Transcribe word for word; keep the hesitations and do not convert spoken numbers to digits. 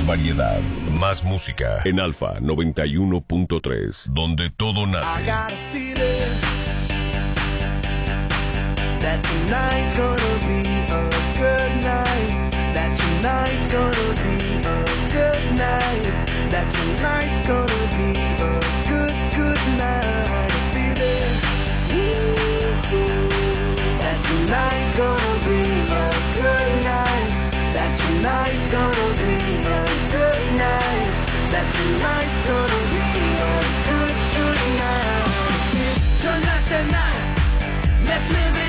variedad, más música. En Alfa noventa y uno punto tres, donde todo nace. That tonight's gonna be a good night. That tonight's gonna be a good night. That tonight's gonna be a good, good night. I feel it. Ooh, that tonight's gonna be a good night. That tonight's gonna be a good night. That tonight's gonna be a good, good night. Tonight's the night. Let's live it.